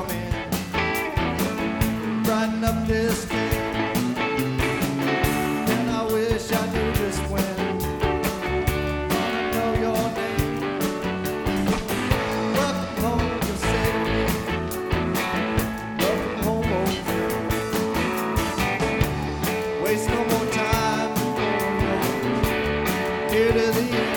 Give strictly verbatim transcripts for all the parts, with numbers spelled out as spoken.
come in, brighten up this day. And I wish I knew just when. I know your name. Welcome home, you say to me. Welcome home, old friend. Waste no more time before you're here to the end.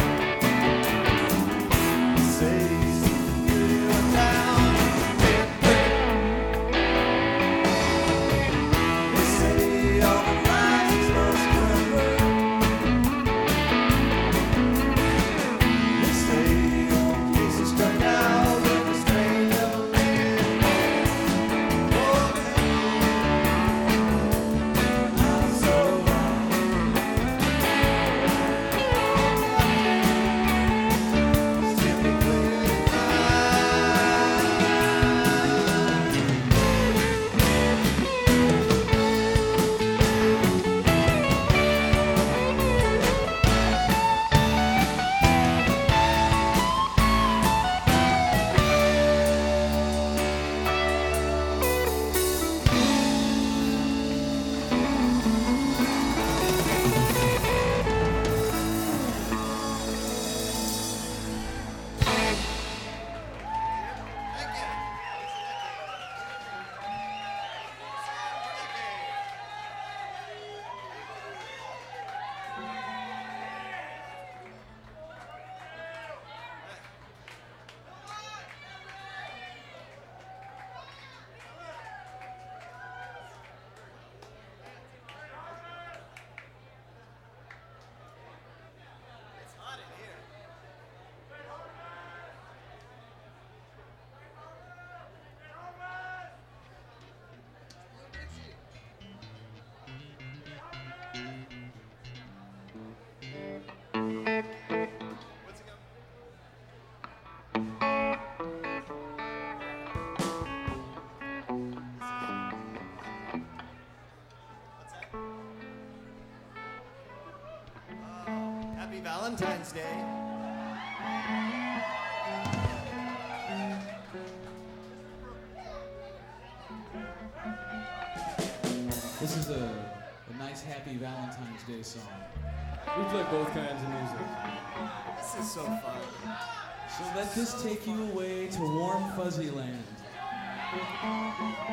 Happy Valentine's Day. This is a, a nice, happy Valentine's Day song. We play both kinds of music. This is so fun. So let this take you away to warm, fuzzy land.